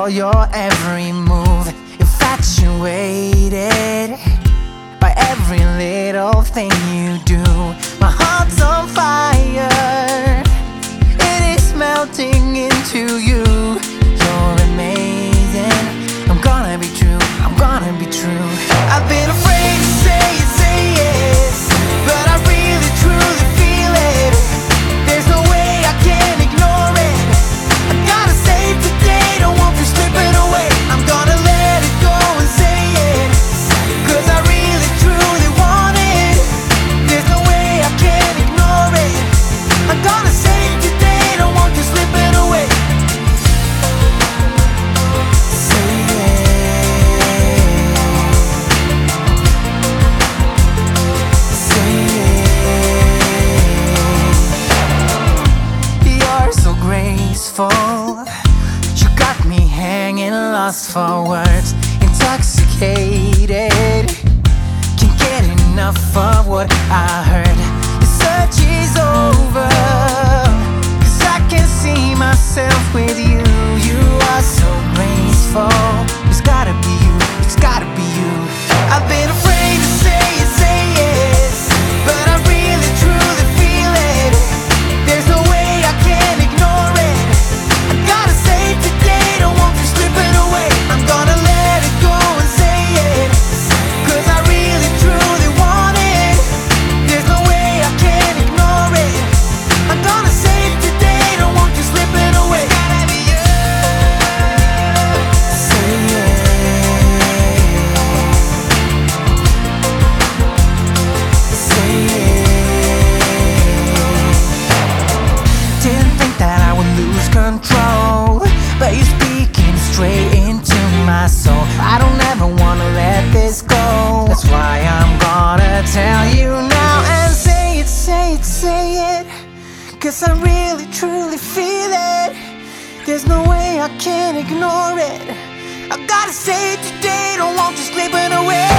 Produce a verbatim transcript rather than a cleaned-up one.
all your every move, infatuated by every little thing you do. My heart's on fire, it is melting into you. You're amazing, I'm gonna be true, I'm gonna be true. I've been afraid to say it, say yes, but I really truly feel it. There's no way I can ignore it. I gotta say it today, don't want you slipping away. I'm gonna let it go and say it, cause I really truly want it. There's no way I can ignore it. I'm gonna say it today, don't want you slipping away. Say it, say it. You're so graceful, you got me hanging, lost for words, intoxicated. Can't get enough of what I heard. The search is over, cause I can see myself with you. You are so graceful, it's gotta be you, it's gotta be you. I've been afraid to say it, say yes, but I really truly feel it. There's no way I can ignore it. I gotta say it today, don't want you slipping away. I'm gonna let it go and say it, cause I really truly want it. There's no way I can ignore it. I'm gonna say it today, don't want you slipping away. It's gotta be you. Say it. Say it. Didn't think that I would lose control, but you're speaking straight into my soul. I don't ever wanna let this go. That's why I'm gonna tell you now and say it, say it, say it, cause I really truly feel it. There's no way I can ignore it. I gotta say it today, don't want you slipping away.